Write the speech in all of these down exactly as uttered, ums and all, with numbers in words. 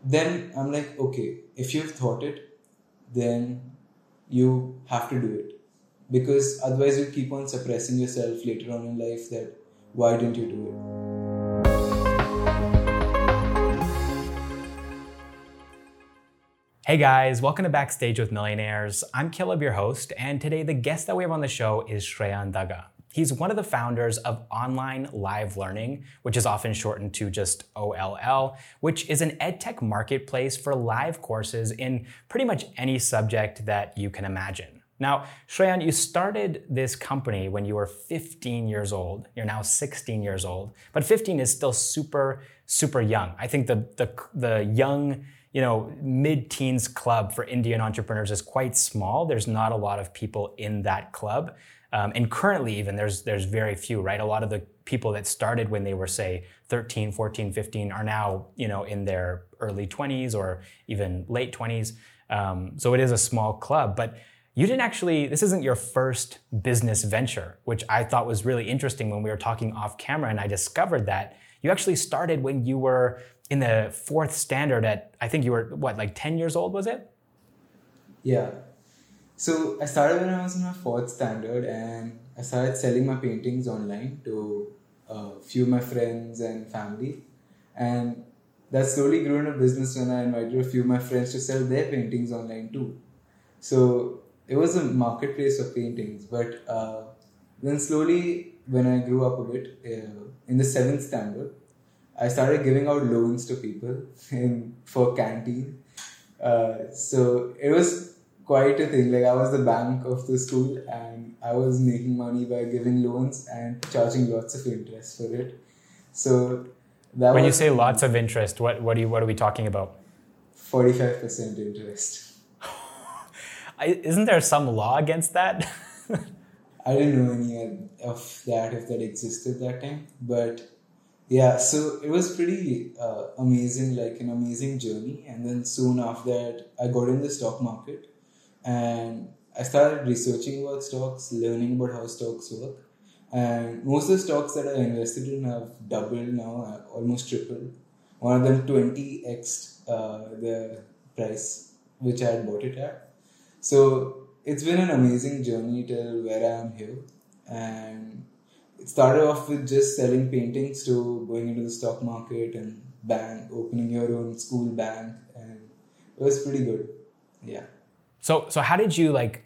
then I'm like, okay, if you've thought it, then you have to do it, because otherwise you keep on suppressing yourself later on in life that why didn't you do it. Hey guys, welcome to Backstage with Millionaires. I'm Caleb, your host, and today the guest that we have on the show is Shreyan Daga. He's one of the founders of Online Live Learning, which is often shortened to just O L L, which is an edtech marketplace for live courses in pretty much any subject that you can imagine. Now, Shreyan, you started this company when you were fifteen years old. You're now sixteen years old, but fifteen is still super, super young. I think the the, the young, you know, mid-teens club for Indian entrepreneurs is quite small. There's not a lot of people in that club. Um, and currently even there's there's very few, right? A lot of the people that started when they were, say, thirteen, fourteen, fifteen are now, you know, in their early twenties or even late twenties. Um, so it is a small club, but you didn't actually, this isn't your first business venture, which I thought was really interesting when we were talking off camera, and I discovered that you actually started when you were in the fourth standard at, I think you were, what, like ten years old, was it? Yeah. So I started when I was in my fourth standard, and I started selling my paintings online to a few of my friends and family. And that slowly grew into business when I invited a few of my friends to sell their paintings online too. So it was a marketplace of paintings. But uh, then slowly, when I grew up a bit, uh, in the seventh standard, I started giving out loans to people in for canteen. Uh, so it was quite a thing. Like, I was the bank of the school, and I was making money by giving loans and charging lots of interest for it. So that when was you say lots of interest, what what are you what are we talking about? forty-five percent interest. Isn't there some law against that? I didn't know any of that, if that existed that time, but yeah, so it was pretty uh, amazing, like an amazing journey. And then soon after that, I got in the stock market, and I started researching about stocks, learning about how stocks work. And most of the stocks that I invested in have doubled now, uh, almost tripled. One of them twenty x uh, the price which I had bought it at. So it's been an amazing journey till where I am here. And it started off with just selling paintings to going into the stock market and bank, opening your own school bank, and it was pretty good. Yeah. So so how did you, like,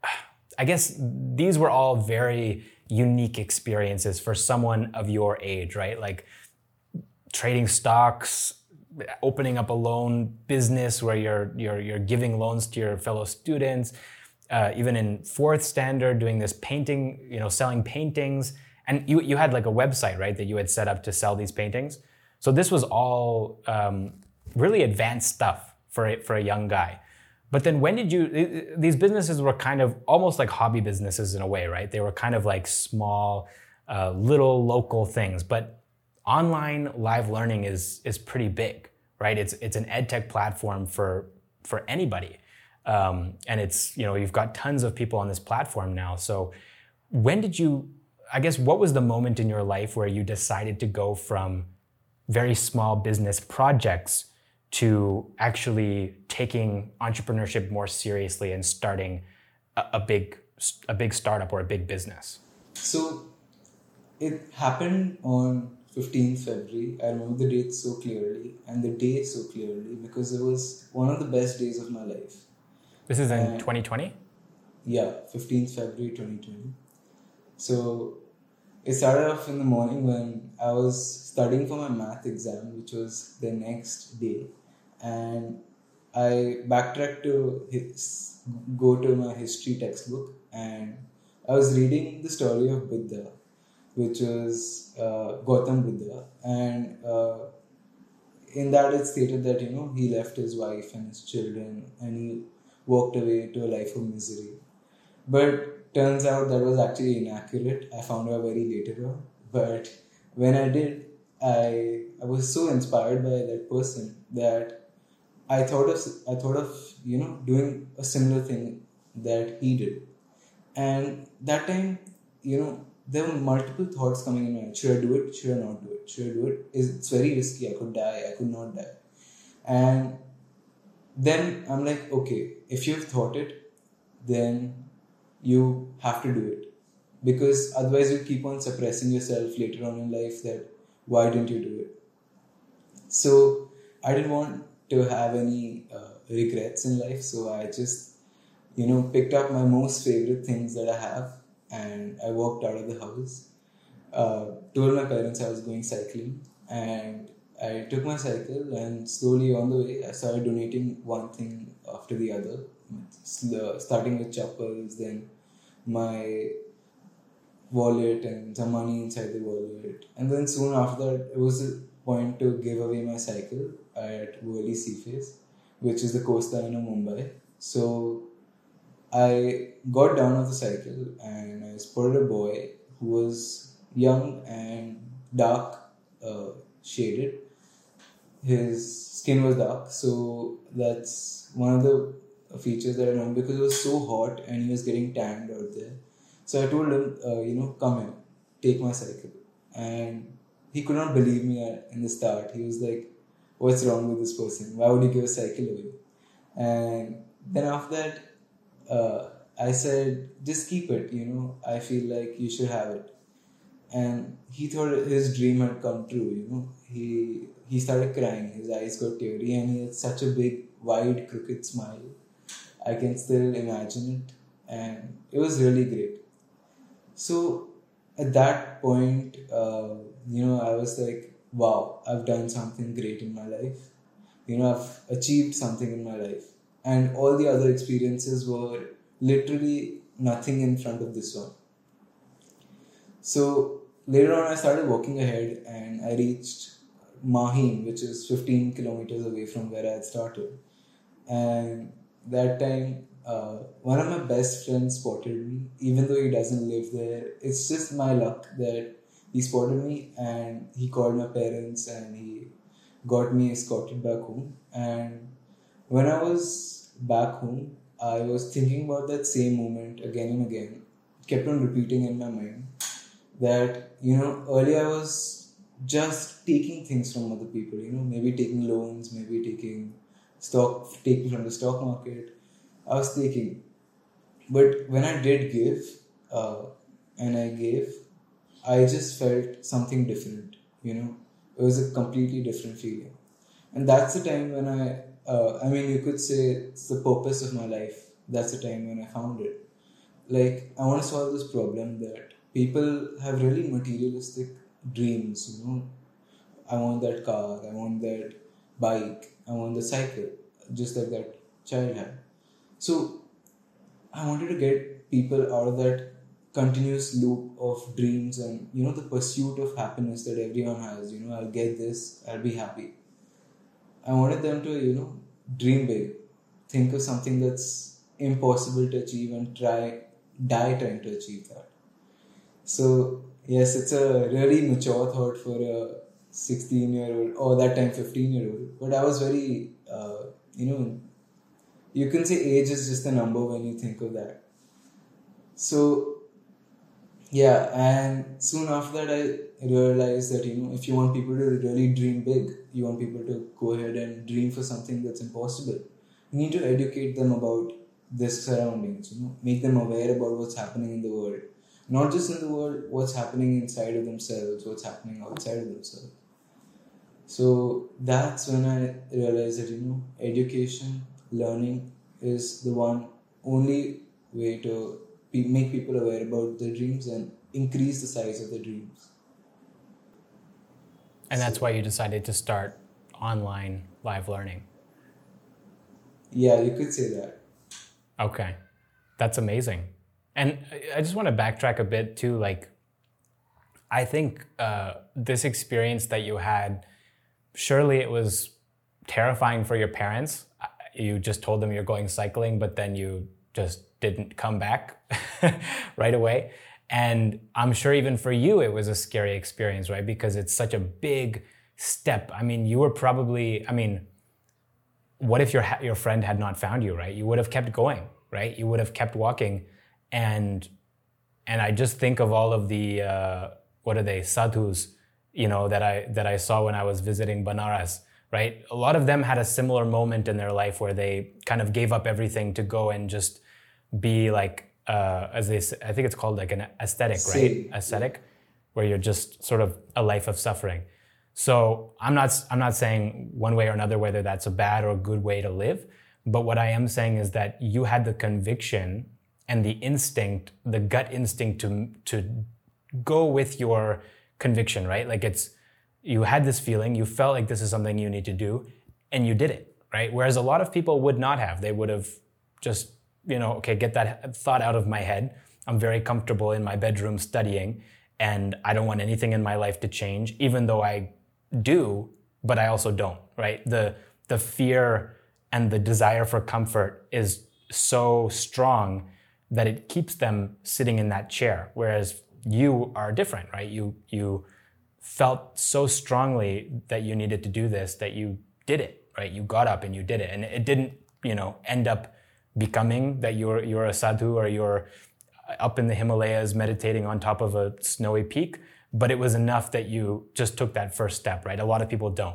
I guess these were all very unique experiences for someone of your age, right? Like trading stocks, opening up a loan business where you're you're you're giving loans to your fellow students, uh, even in fourth standard doing this painting, you know, selling paintings. And you, you had like a website, right, that you had set up to sell these paintings. So this was all um, really advanced stuff for a, for a young guy. But then when did you, these businesses were kind of almost like hobby businesses in a way, right? They were kind of like small, uh, little local things. But online live learning is is pretty big, right? It's it's an edtech platform for for anybody. Um, and it's, you know, you've got tons of people on this platform now. So when did you, I guess, what was the moment in your life where you decided to go from very small business projects to actually taking entrepreneurship more seriously and starting a, a big a big startup or a big business? So it happened on fifteenth February. I remember the date so clearly and the day so clearly because it was one of the best days of my life. This is in and, twenty twenty? Yeah, fifteenth February twenty twenty. So it started off in the morning when I was studying for my math exam, which was the next day. And I backtracked to his, go to my history textbook, and I was reading the story of Buddha, which was uh, Gautam Buddha. And uh, in that it stated that, you know, he left his wife and his children and he walked away to a life of misery. But turns out that was actually inaccurate. I found out very later on. But when I did, I I was so inspired by that person that I thought of I thought of you know doing a similar thing that he did. And that time, you know, there were multiple thoughts coming in my head. Should I do it? Should I not do it? Should I do it? It's very risky. I could die. I could not die. And then I'm like, okay, if you've thought it, then you have to do it. Because otherwise you keep on suppressing yourself later on in life that why didn't you do it? So I didn't want to have any uh, regrets in life. So I just, you know, picked up my most favorite things that I have and I walked out of the house. Uh, told my parents I was going cycling and I took my cycle and slowly on the way I started donating one thing after the other, starting with chappals, then my wallet and some money inside the wallet. And then soon after that, it was a point to give away my cycle at Worli Seaface, which is the coastline of Mumbai. So I got down off the cycle and I spotted a boy who was young and dark uh, shaded. His skin was dark, so that's one of the features that I remember because it was so hot and he was getting tanned out there. So I told him, uh, you know, come here, take my cycle. And he could not believe me at, in the start. He was like, what's wrong with this person? Why would he give a cycle away? And then after that, uh, I said, just keep it, you know, I feel like you should have it. And he thought his dream had come true, you know. He he started crying, his eyes got teary, and he had such a big, wide, crooked smile. I can still imagine it, and it was really great. So at that point, uh, you know, I was like, wow, I've done something great in my life. You know, I've achieved something in my life. And all the other experiences were literally nothing in front of this one. So later on, I started walking ahead and I reached Mahim, which is fifteen kilometers away from where I had started. And that time, uh, one of my best friends spotted me, even though he doesn't live there. It's just my luck that he spotted me and he called my parents and he got me escorted back home. And when I was back home, I was thinking about that same moment again and again, kept on repeating in my mind that, you know, earlier I was just taking things from other people, you know, maybe taking loans, maybe taking stock, taking from the stock market. I was taking. But when I did give, uh, and I gave, I just felt something different, you know. It was a completely different feeling. And that's the time when I, uh, I mean, you could say it's the purpose of my life. That's the time when I found it. Like, I want to solve this problem that people have really materialistic dreams, you know. I want that car, I want that bike, I want the cycle, just like that child had. So, I wanted to get people out of that continuous loop of dreams and, you know, the pursuit of happiness that everyone has. You know, I'll get this, I'll be happy. I wanted them to, you know, dream big, think of something that's impossible to achieve and try, die trying to achieve that. So, yes, it's a really mature thought for a sixteen year old, or that time fifteen year old. But I was very, uh, you know, you can say age is just a number when you think of that. So, yeah, and soon after that, I realized that, you know, if you want people to really dream big, you want people to go ahead and dream for something that's impossible, you need to educate them about this surroundings, you know, make them aware about what's happening in the world. Not just in the world, what's happening inside of themselves, what's happening outside of themselves. So that's when I realized that, you know, education, learning is the one only way to be, make people aware about their dreams and increase the size of their dreams. And that's why you decided to start online live learning. Yeah, you could say that. Okay, that's amazing. And I just want to backtrack a bit too. Like, I think uh, this experience that you had, surely it was terrifying for your parents. You just told them you're going cycling, but then you just didn't come back right away. And I'm sure even for you, it was a scary experience, right? Because it's such a big step. I mean, you were probably, I mean, what if your your friend had not found you, right? You would have kept going, right? You would have kept walking. And and I just think of all of the, uh, what are they, sadhus, you know, that I that I saw when I was visiting Banaras, right? A lot of them had a similar moment in their life where they kind of gave up everything to go and just be like, uh, as they say, I think it's called like an aesthetic, right? Same. Aesthetic, where you're just sort of a life of suffering. So I'm not, I'm not saying one way or another whether that's a bad or good way to live, but what I am saying is that you had the conviction and the instinct, the gut instinct to to go with your conviction, right? Like it's, you had this feeling, you felt like this is something you need to do, and you did it, right? Whereas a lot of people would not have. They would have just, you know, okay, get that thought out of my head. I'm very comfortable in my bedroom studying, and I don't want anything in my life to change, even though I do, but I also don't, right? The the fear and the desire for comfort is so strong that it keeps them sitting in that chair. Whereas you are different, right? You you felt so strongly that you needed to do this that you did it, right? You got up and you did it, and it didn't, you know, end up becoming that you're you're a sadhu or you're up in the Himalayas meditating on top of a snowy peak, but it was enough that you just took that first step, right? A lot of people don't,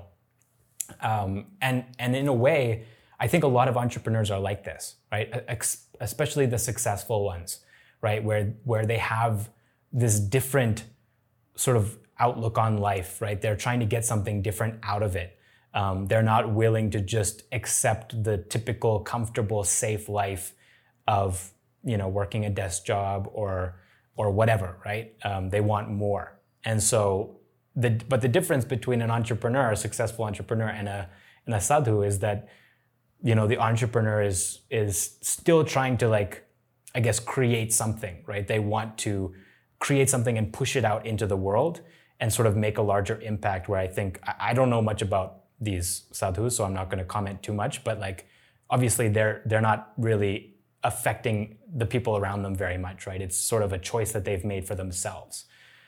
um, and and in a way, I think a lot of entrepreneurs are like this, right? Ex- especially the successful ones, right? Where where they have this different sort of outlook on life, right? They're trying to get something different out of it. Um, they're not willing to just accept the typical comfortable, safe life of, you know, working a desk job or or whatever, right? Um, they want more. And so, the but the difference between an entrepreneur, a successful entrepreneur, and a and a sadhu is that, you know, the entrepreneur is is still trying to, like, I guess, create something, right? They want to create something and push it out into the world and sort of make a larger impact. Where I think, I don't know much about these sadhus, so I'm not going to comment too much, but like, obviously they're they're not really affecting the people around them very much, right? It's sort of a choice that they've made for themselves.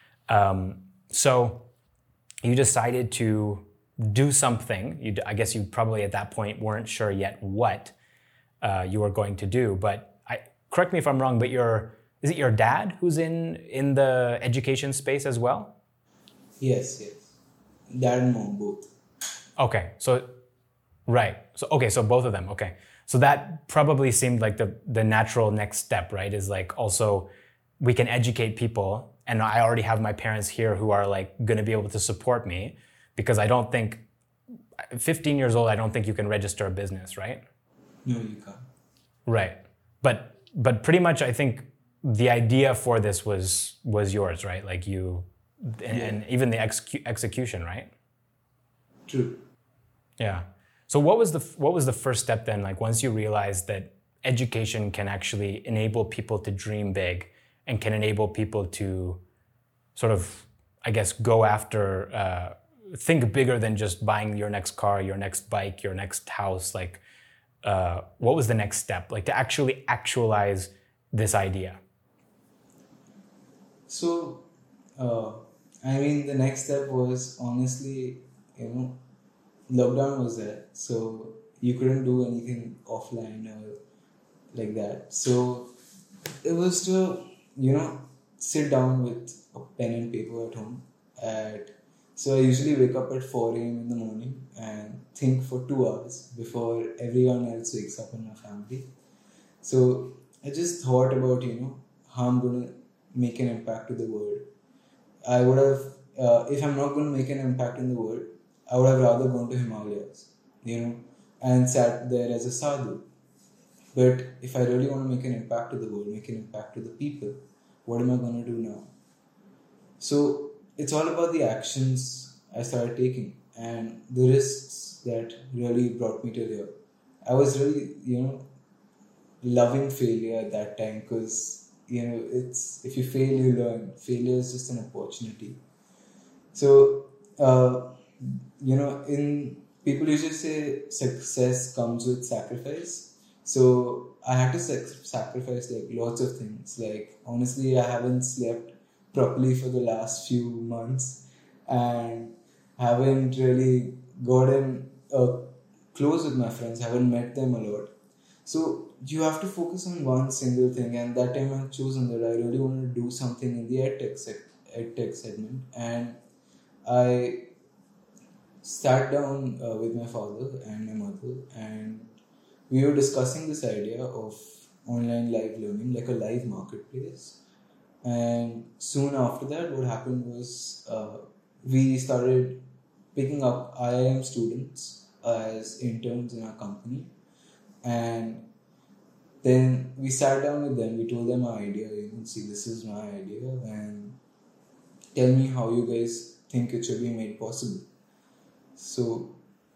Um, so you decided to do something. You, I guess you probably at that point weren't sure yet what uh, you were going to do, but I, correct me if I'm wrong, but your, is it your dad who's in, in the education space as well? Yes, yes. Dad and mom, both. Okay, so, right. So, okay, so both of them, okay. So that probably seemed like the, the natural next step, right? Is like, also, we can educate people, and I already have my parents here who are like gonna be able to support me, because I don't think, fifteen years old, I don't think you can register a business, right? No, you can't. Right. But but pretty much I think the idea for this was was yours, right? Like you, and, Yeah. and even the execu- execution, right? True. Yeah. So what was the what was the first step then? Like, once you realized that education can actually enable people to dream big and can enable people to sort of, I guess, go after, uh, think bigger than just buying your next car, your next bike, your next house. Like, uh, what was the next step? Like, to actually actualize this idea? So, uh, I mean, the next step was, honestly, you know, lockdown was there, so you couldn't do anything offline or like that. So it was to, you know, sit down with a pen and paper at home. At so I usually wake up at four a.m. in the morning and think for two hours before everyone else wakes up in my family. So I just thought about, you know, how I'm gonna make an impact to the world. I would have, uh, if I'm not going to make an impact in the world, I would have rather gone to Himalayas, you know, and sat there as a sadhu. But if I really want to make an impact to the world, make an impact to the people, what am I going to do now? So it's all about the actions I started taking and the risks that really brought me to here. I was really, you know, loving failure at that time, because, you know, it's, if you fail, you learn. Failure is just an opportunity. So, uh, you know, in people usually say success comes with sacrifice. So I had to sac- sacrifice like lots of things. Like, honestly, I haven't slept properly for the last few months and haven't really gotten uh, close with my friends. Haven't met them a lot. So you have to focus on one single thing, and that time I've chosen that I really want to do something in the edtech sec- edtech segment, and I sat down uh, with my father and my mother, and we were discussing this idea of online live learning, like a live marketplace. And soon after that, what happened was uh, we started picking up I I M students as interns in our company, and then we sat down with them. We told them our idea. You know, see, this is my idea, and tell me how you guys think it should be made possible. So,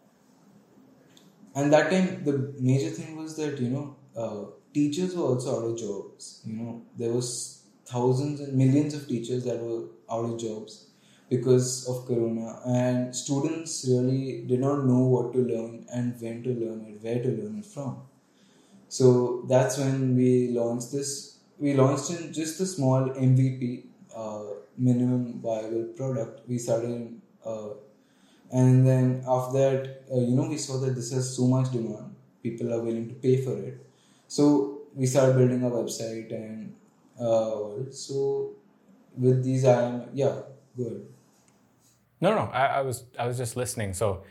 and that time the major thing was that you know uh, teachers were also out of jobs. You know, there was thousands and millions of teachers that were out of jobs because of corona, and students really did not know what to learn and when to learn it, where to learn it from. So that's when we launched this. We launched in just a small M V P, uh, minimum viable product. We started, uh, and then after that, uh, you know, we saw that this has so much demand. People are willing to pay for it. So we started building a website, and uh, so with these, I am yeah, good. No, no, I, I was I was just listening. So,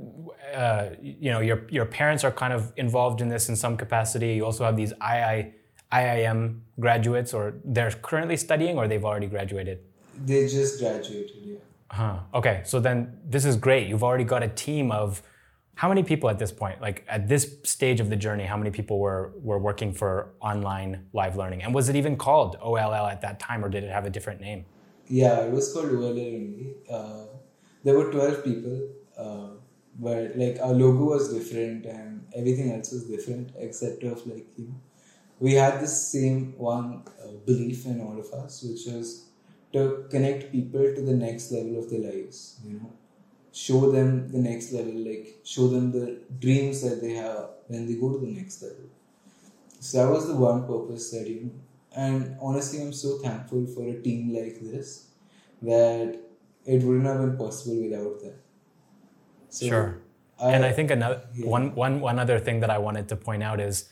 uh, you know, your your parents are kind of involved in this in some capacity. You also have these I I, I I M graduates, or they're currently studying, or they've already graduated. They just graduated, yeah. Huh. Okay, so then this is great. You've already got a team of how many people at this point? Like at this stage of the journey, how many people were were working for online live learning? And was it even called O L L at that time, or did it have a different name? Yeah, it was called O L L only. Uh, there were twelve people, uh, but like our logo was different and everything else was different, except of like, you know, we had this same one uh, belief in all of us, which was to connect people to the next level of their lives, you know, show them the next level, like show them the dreams that they have when they go to the next level. So that was the one purpose that, you know, and honestly, I'm so thankful for a team like this that it wouldn't have been possible without that. So Sure. I, And I think another yeah. one, one, one other thing that I wanted to point out is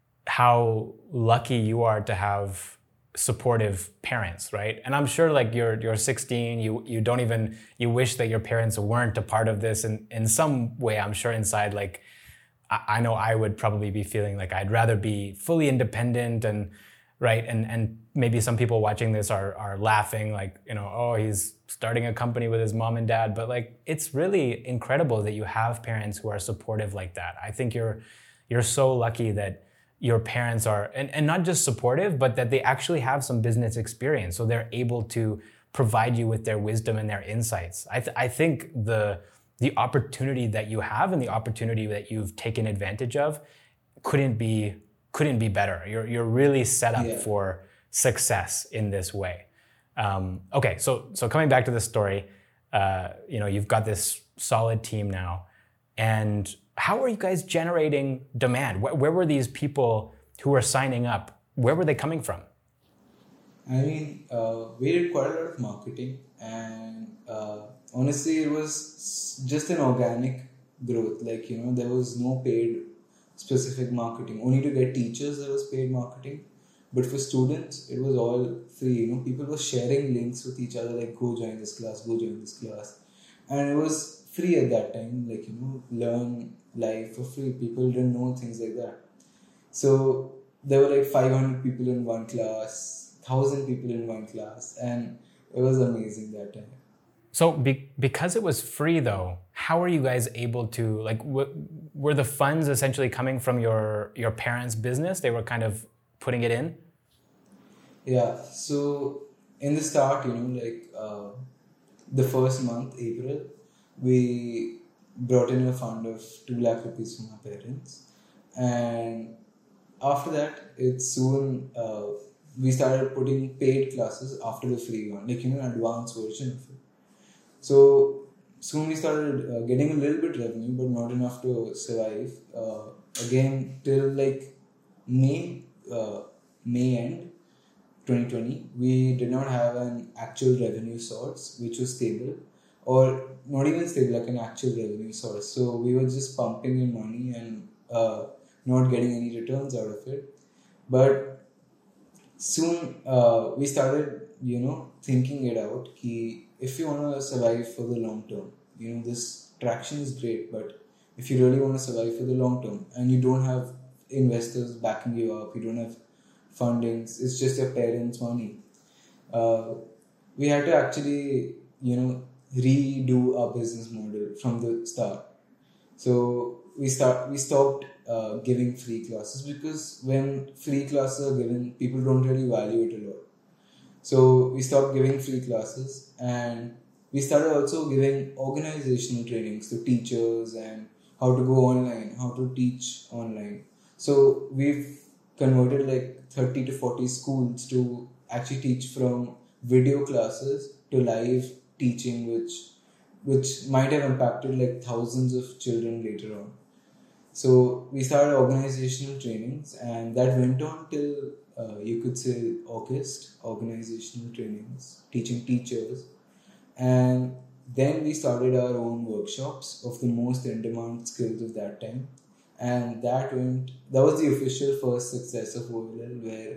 how lucky you are to have supportive parents, right? And I'm sure like you're you're sixteen, you you don't even you wish that your parents weren't a part of this, and in some way I'm sure inside, like I, I know I would probably be feeling like I'd rather be fully independent, and right, and and maybe some people watching this are are laughing like, you know, oh, he's starting a company with his mom and dad, but like it's really incredible that you have parents who are supportive like that. I think you're you're so lucky that your parents are, and, and not just supportive, but that they actually have some business experience. So they're able to provide you with their wisdom and their insights. I, th- I think the, the opportunity that you have and the opportunity that you've taken advantage of couldn't be, couldn't be better. You're, you're really set up Yeah. for success in this way. Um, okay, so, so coming back to the story, uh, you know, you've got this solid team now, and how are you guys generating demand? Where, where were these people who were signing up? Where were they coming from? I mean, uh, we did quite a lot of marketing, and uh, honestly, it was just an organic growth. Like, you know, there was no paid specific marketing. Only to get teachers there was paid marketing, but for students, it was all free. You know, people were sharing links with each other, like, go join this class, go join this class, and it was free at that time. Like, you know, learn live for free. People didn't know things like that. So there were like five hundred people in one class, one thousand people in one class, and it was amazing that time. So be, because it was free though, how are you guys able to, like, w- were the funds essentially coming from your, your parents' business? They were kind of putting it in? Yeah, so in the start, you know, like uh, the first month, April, we brought in a fund of two lakh rupees from our parents, and after that, it soon uh, we started putting paid classes after the free one, like, you know, an advanced version of it. So soon we started uh, getting a little bit revenue, but not enough to survive. Uh, again, till like May, uh, May end twenty twenty, we did not have an actual revenue source which was stable, or not even stable, like an actual revenue source. So we were just pumping in money and uh, not getting any returns out of it. But soon uh, we started, you know, thinking it out. Ki if you want to survive for the long term, you know, this traction is great, but if you really want to survive for the long term and you don't have investors backing you up, you don't have fundings, it's just your parents' money. Uh, we had to actually, you know, redo our business model from the start. So we start we stopped uh, giving free classes because when free classes are given, people don't really value it a lot. So we stopped giving free classes and we started also giving organizational trainings to teachers and how to go online, how to teach online. So we've converted like thirty to forty schools to actually teach from video classes to live teaching, which which might have impacted like thousands of children later on. So we started organizational trainings, and that went on till uh, you could say August. Organizational trainings, teaching teachers, and then we started our own workshops of the most in-demand skills of that time, and that went. That was the official first success of O L L, where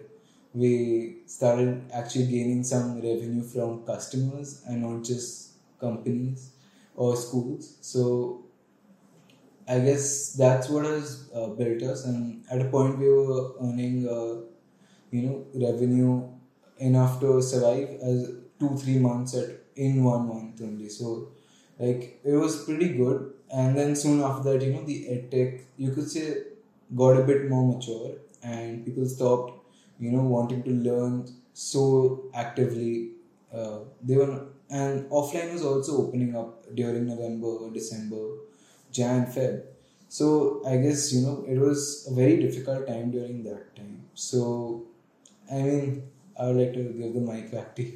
we started actually gaining some revenue from customers and not just companies or schools. So I guess that's what has uh, built us. And at a point, we were earning, uh, you know, revenue enough to survive as two three months at in one month only. So like it was pretty good. And then soon after that, you know, the edtech, you could say, got a bit more mature, and people stopped, you know, wanting to learn so actively. Uh, they were and offline was also opening up during November, December, Jan, Feb. So I guess, you know, it was a very difficult time during that time. So I mean, I would like to give the mic back to you.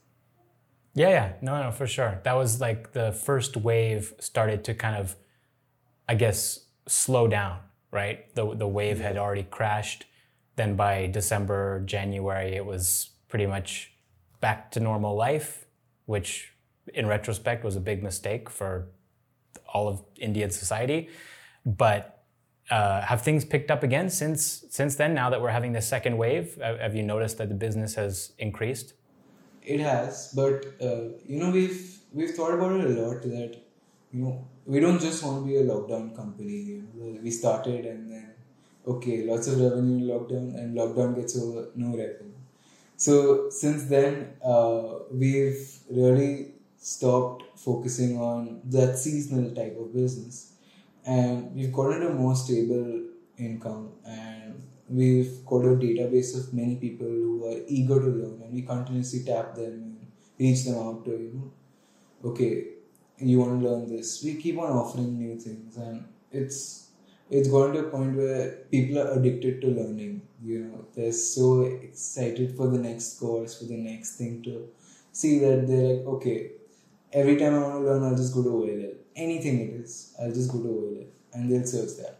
Yeah, yeah, no, no, for sure. That was like the first wave started to kind of, I guess, slow down, right? The the wave had already crashed. Then by December, January, it was pretty much back to normal life, which in retrospect was a big mistake for all of Indian society. But uh, have things picked up again since since then, now that we're having the second wave? Have you noticed that the business has increased? It has, but uh, you know, we've we've thought about it a lot that, you know, we don't just want to be a lockdown company. You know, we started and then okay, lots of revenue in lockdown, and lockdown gets over, no revenue. So since then, uh, we've really stopped focusing on that seasonal type of business, and we've gotten a more stable income, and we've got a database of many people who are eager to learn, and we continuously tap them and reach them out to, you know, okay, you want to learn this. We keep on offering new things, and it's it's gotten to a point where people are addicted to learning. You know, they're so excited for the next course, for the next thing to see, that they're like, okay, every time I want to learn, I'll just go to O L L. Anything it is, I'll just go to O L L, and they'll search that.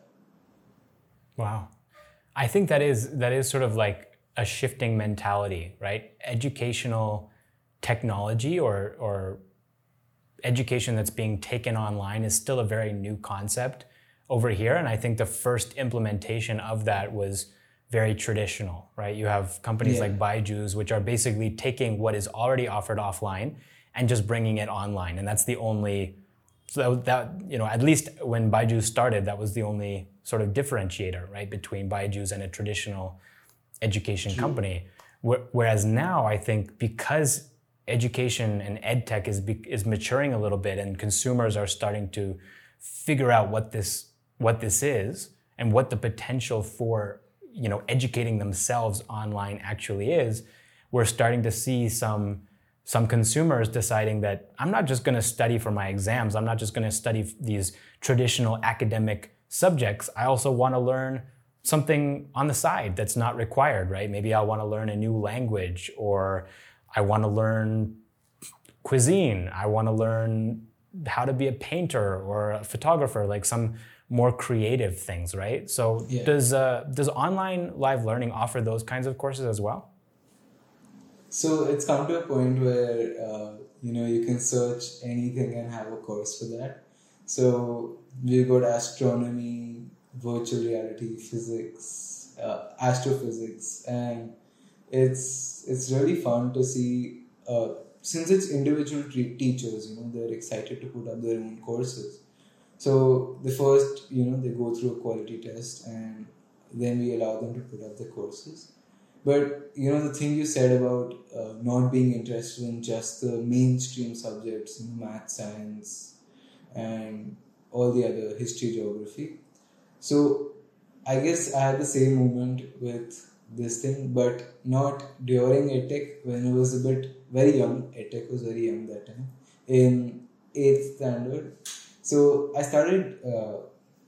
Wow. I think that is that is sort of like a shifting mentality, right? Educational technology or or education that's being taken online is still a very new concept over here. And I think the first implementation of that was very traditional, right? You have companies Yeah. like Byju's, which are basically taking what is already offered offline and just bringing it online. And that's the only, so that, that you know, at least when Byju's started, that was the only sort of differentiator, right, between Byju's and a traditional education True. company. Whereas now, I think because education and ed tech is is maturing a little bit, and consumers are starting to figure out what this what this is and what the potential for, you know, educating themselves online actually is, we're starting to see some some consumers deciding that I'm not just going to study for my exams. I'm not just going to study these traditional academic subjects. I also want to learn something on the side that's not required, right? Maybe I want to learn a new language, or I want to learn cuisine. I want to learn how to be a painter or a photographer, like some more creative things, right? So Yeah. does uh, does online live learning offer those kinds of courses as well? So it's come to a point where uh, you know, you can search anything and have a course for that. So we've got astronomy, virtual reality, physics, uh, astrophysics, and it's it's really fun to see. Uh, since it's individual tre- teachers, you know, they're excited to put up their own courses. So the first, you know, they go through a quality test, and then we allow them to put up the courses. But, you know, the thing you said about uh, not being interested in just the mainstream subjects, you know, math, science, and all the other history, geography. So I guess I had the same moment with this thing, but not during EdTech when I was a bit very young. EdTech was very young that time, in eighth standard. So I started uh,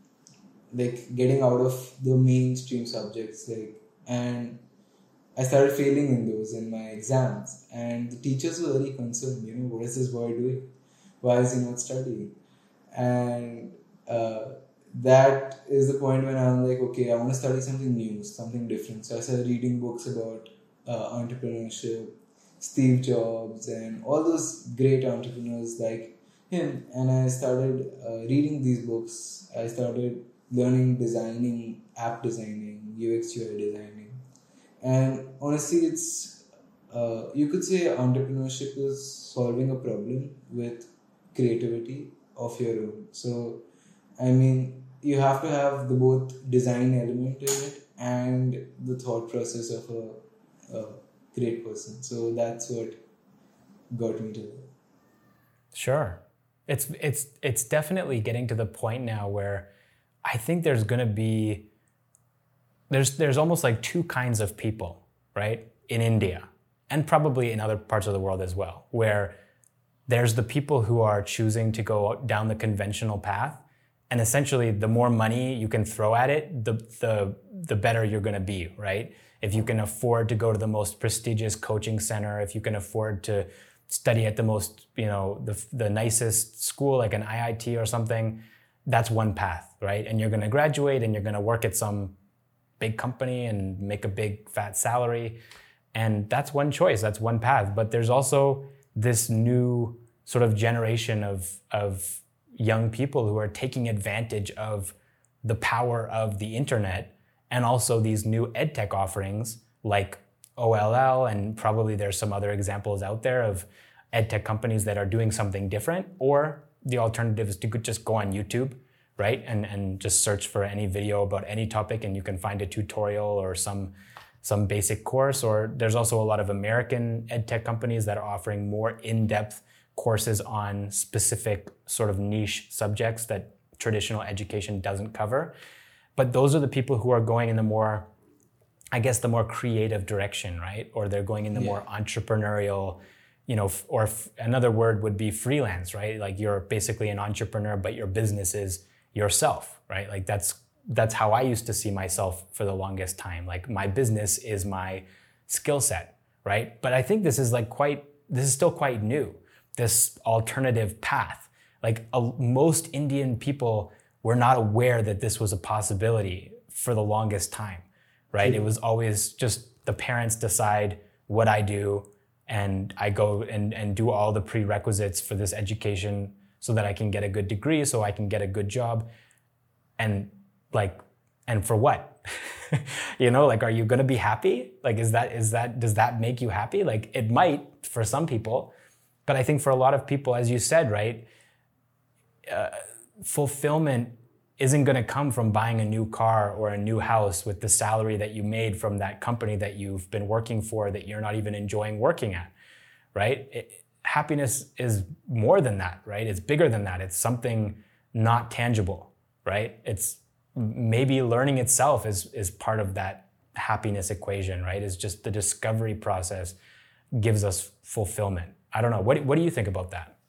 like getting out of the mainstream subjects, like, and I started failing in those in my exams, and the teachers were very concerned. You know, what is this boy doing? Why is he not studying? And uh, that is the point when I'm like, okay, I want to study something new, something different. So I started reading books about uh, entrepreneurship, Steve Jobs, and all those great entrepreneurs like him. And I started uh, reading these books. I started learning designing, app designing, U X U I designing. And honestly, it's uh, you could say entrepreneurship is solving a problem with creativity of your own. So, I mean, you have to have the both design element in it and the thought process of a, a great person. So that's what got me to it. Sure. It's it's it's definitely getting to the point now where I think there's going to be there's there's almost like two kinds of people, right? In India and probably in other parts of the world as well, where there's the people who are choosing to go down the conventional path, and essentially the more money you can throw at it, the the the better you're going to be, right? If you can afford to go to the most prestigious coaching center, if you can afford to study at the most, you know, the the nicest school like an I I T or something, that's one path, right? And you're going to graduate and you're going to work at some big company and make a big fat salary, and that's one choice, that's one path. But there's also this new sort of generation of of young people who are taking advantage of the power of the internet and also these new edtech offerings like O L L, and probably there's some other examples out there of edtech companies that are doing something different. Or the alternative is to just go on YouTube, right? And and just search for any video about any topic and you can find a tutorial or some some basic course. Or there's also a lot of American edtech companies that are offering more in-depth courses on specific sort of niche subjects that traditional education doesn't cover. But those are the people who are going in the more, I guess, the more creative direction, right? Or they're going in the yeah. more entrepreneurial, you know, or f- another word would be freelance, right? Like you're basically an entrepreneur, but your business is yourself, right? Like that's that's how I used to see myself for the longest time. Like my business is my skill set, right? But I think this is like quite, this is still quite new, this alternative path. Like uh, most Indian people were not aware that this was a possibility for the longest time, right? Mm-hmm. It was always just the parents decide what I do and I go and, and do all the prerequisites for this education so that I can get a good degree, so I can get a good job. And like, and for what? You know, like, are you going to be happy? Like, is that, is that, does that make you happy? Like it might for some people, but I think for a lot of people, as you said, right, uh, fulfillment isn't going to come from buying a new car or a new house with the salary that you made from that company that you've been working for that you're not even enjoying working at, right? It, happiness is more than that, right? It's bigger than that. It's something not tangible, right? It's maybe learning itself is, is part of that happiness equation, right? It's just the discovery process gives us fulfillment. I don't know. What, what do you think about that?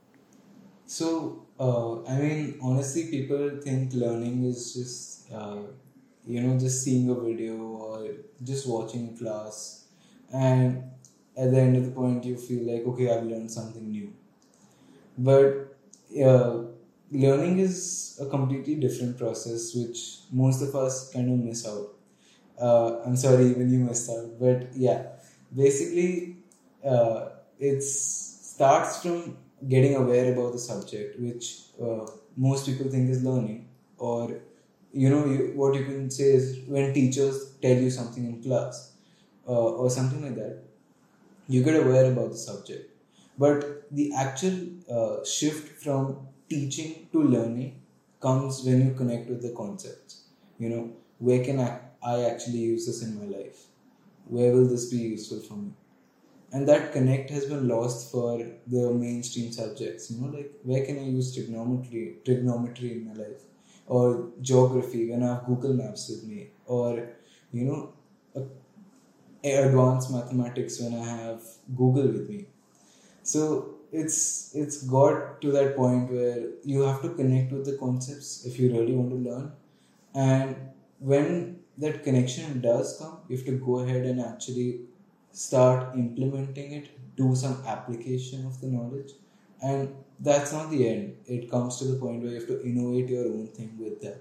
So, uh, I mean, honestly, people think learning is just, uh, you know, just seeing a video or just watching a class. And at the end of the point, you feel like, okay, I've learned something new. But uh, learning is a completely different process, which most of us kind of miss out. Uh, I'm sorry, even you missed out. But yeah, basically, uh, it starts from getting aware about the subject, which uh, most people think is learning. Or, you know, you, what you can say is when teachers tell you something in class uh, or something like that, you get aware about the subject. But the actual uh, shift from teaching to learning comes when you connect with the concepts. You know, where can I, I actually use this in my life? Where will this be useful for me? And that connect has been lost for the mainstream subjects. You know, like where can I use trigonometry, trigonometry in my life, or geography when I have Google Maps with me, or you know, a- advanced mathematics when I have Google with me. So it's it's got to that point where you have to connect with the concepts if you really want to learn, and when that connection does come, you have to go ahead and actually start implementing it, do some application of the knowledge, and that's not the end. It comes to the point where you have to innovate your own thing with that.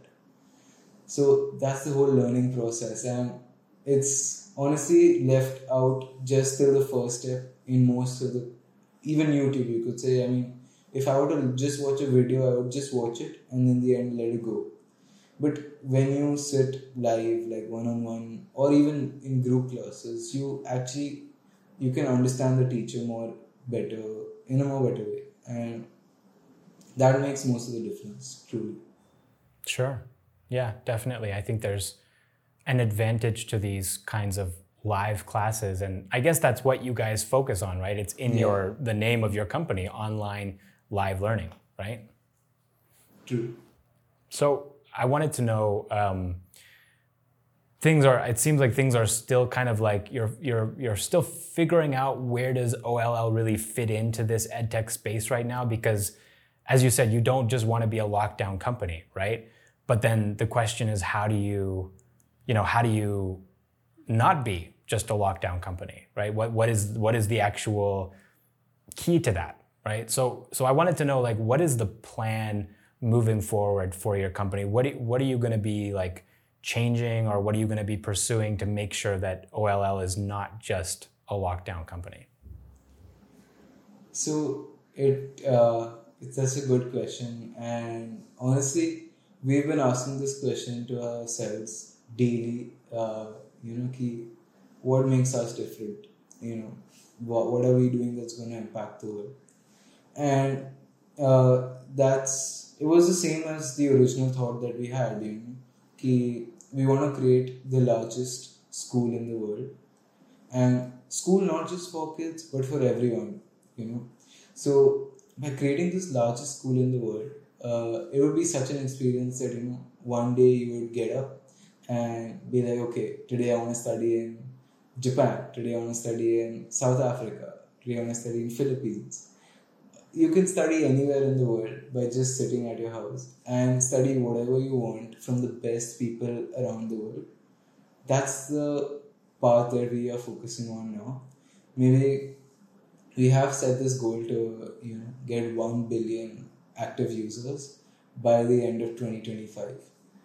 So that's the whole learning process, and it's honestly left out just till the first step in most of the, even YouTube, you could say. I mean, if I were to just watch a video, I would just watch it and in the end let it go. But when you sit live, like one-on-one, or even in group classes, you actually, you can understand the teacher more better, in a more better way. And that makes most of the difference, truly. Sure. Yeah, definitely. I think there's an advantage to these kinds of live classes. And I guess that's what you guys focus on, right? It's in yeah. your the name of your company, online live learning, right? True. So I wanted to know, um, things are, it seems like things are still kind of like, you're you're you're still figuring out where does O L L really fit into this edtech space right now, because as you said, you don't just want to be a lockdown company, right? But then the question is, how do you, you know, how do you not be just a lockdown company, right? What what is what is the actual key to that, right? So so I wanted to know, like, what is the plan moving forward for your company? What do, what are you going to be like changing, or what are you going to be pursuing to make sure that O L L is not just a lockdown company? So it uh, it's such a good question, and honestly, we've been asking this question to ourselves daily. Uh, you know, ki, what makes us different? You know, what what are we doing that's going to impact the world? And uh, that's it was the same as the original thought that we had. You know, ki, we want to create the largest school in the world, and school not just for kids but for everyone. You know, so by creating this largest school in the world, uh, it would be such an experience that, you know, one day you would get up and be like, okay, today I want to study in Japan, today I want to study in South Africa, today I want to study in Philippines. You can study anywhere in the world by just sitting at your house and study whatever you want from the best people around the world. That's the path that we are focusing on now. Maybe we have set this goal to, you know, get one billion active users by the end of twenty twenty-five.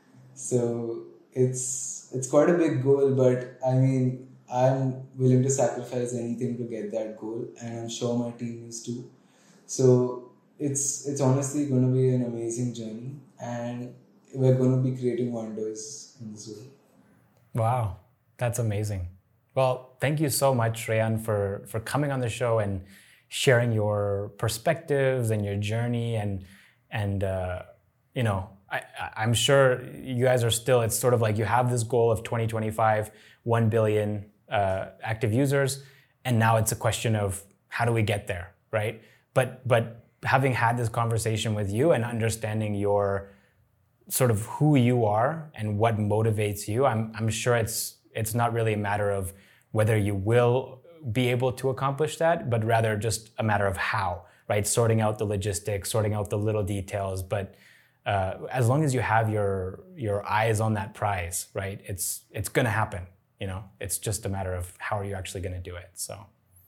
So it's it's quite a big goal, but I mean, I'm willing to sacrifice anything to get that goal, and I'm sure my team is too. So it's it's honestly going to be an amazing journey, and we're going to be creating wonders in this world. Wow, that's amazing. Well, thank you so much, Rayan, for, for coming on the show and sharing your perspectives and your journey. And, and uh, you know, I, I'm sure you guys are still, it's sort of like you have this goal of twenty twenty-five, one billion uh, active users. And now it's a question of how do we get there, right? But, but having had this conversation with you and understanding your sort of who you are and what motivates you, I'm, I'm sure it's, it's not really a matter of whether you will be able to accomplish that, but rather just a matter of how, right? Sorting out the logistics, sorting out the little details. But uh, as long as you have your your eyes on that prize, right? It's it's going to happen. You know, it's just a matter of how are you actually going to do it. So,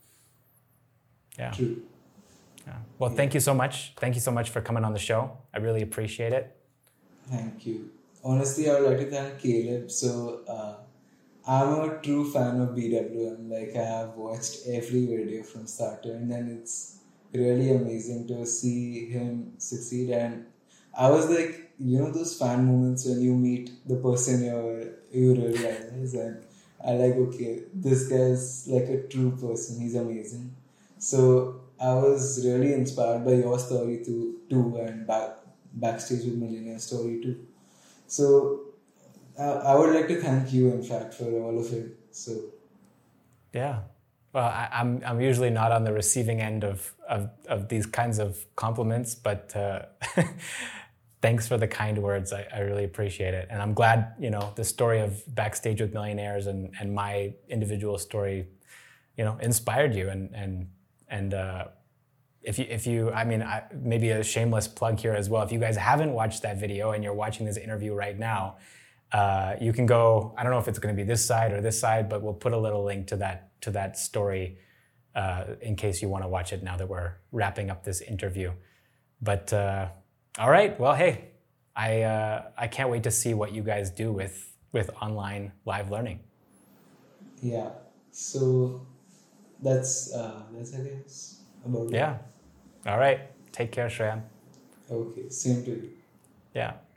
yeah. True. Yeah. Well, yeah. Thank you so much. Thank you so much for coming on the show. I really appreciate it. Thank you. Honestly, I would like to thank Caleb. So. Uh, I'm a true fan of B W M. Like, I have watched every video from start to end, and it's really amazing to see him succeed. And I was like, you know, those fan moments when you meet the person you're, you really idolize, and I like, okay, this guy's like a true person. He's amazing. So I was really inspired by your story too, too and back Backstage with Millionaire story too. So uh, I would like to thank you, in fact, for all of it. So yeah. Well, I, I'm I'm usually not on the receiving end of of, of these kinds of compliments, but uh, thanks for the kind words. I, I really appreciate it, and I'm glad you know the story of Backstage with Millionaires and, and my individual story, you know, inspired you. And and and uh, if you if you I mean I, maybe a shameless plug here as well. If you guys haven't watched that video and you're watching this interview right now, uh, you can go. I don't know if it's going to be this side or this side, but we'll put a little link to that. to that story uh, in case you want to watch it now that we're wrapping up this interview. But uh, all right, well, hey, I uh, I can't wait to see what you guys do with with online live learning. Yeah, so that's uh, that's I guess about it. Yeah. All right. Take care, Shreyan. Okay, same to you. Yeah.